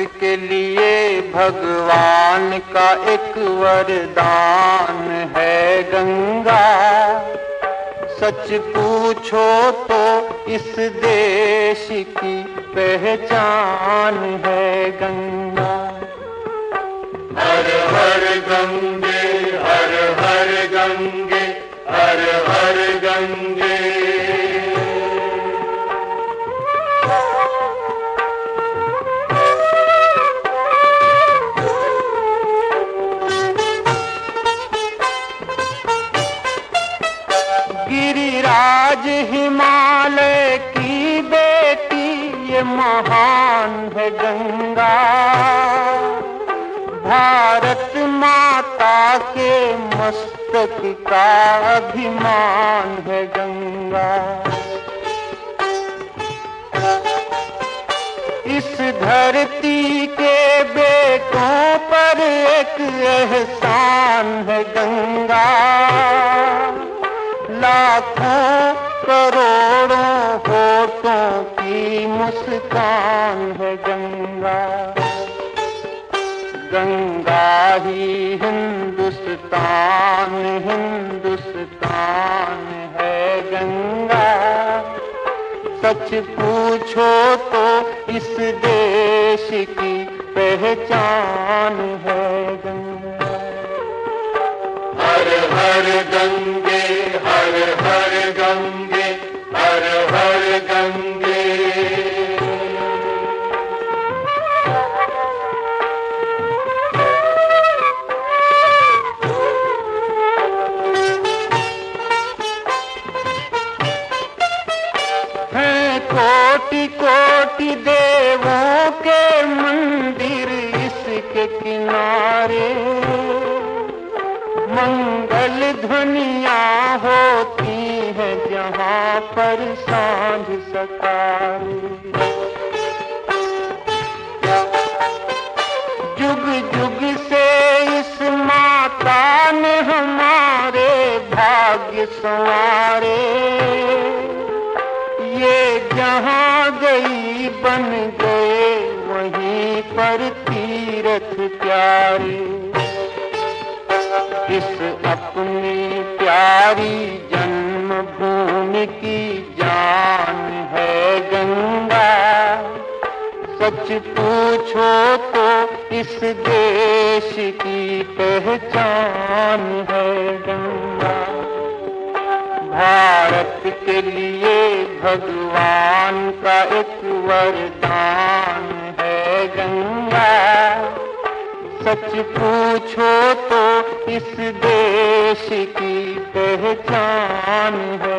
के लिए भगवान का एक वरदान है गंगा। सच पूछो तो इस देश की पहचान है गंगा। हर हर गंगे, हर हर गंगे, हर हर गंगे। गिरिराज हिमालय की बेटी ये महान है गंगा। भारत माता के मस्तक का अभिमान है गंगा। इस धरती के बेटों पर एक एहसान है गंगा। लाखों करोड़ों होठों की मुस्कान है गंगा। गंगा ही हिंदुस्तान, हिंदुस्तान है गंगा। सच पूछो तो इस देश की पहचान है गंगा। हर हर गंगे, हर हर गंगे, हर हर गंगे। हैं कोटि कोटि देवों के मंदिर इसके किनारे। मंगल ध्वनियाँ होती हैं जहाँ पर सांझ सकारे। जुग जुग से इस माता ने हमारे भाग्य संवारे। ये जहाँ गई बन गए वहीं पर तीर्थ प्यारे। इस अपनी प्यारी जन्मभूमि की जान है गंगा। सच पूछो तो इस देश की पहचान है गंगा। भारत के लिए भगवान का एक वरदान है गंगा। सच पूछो तो इस देश की पहचान है।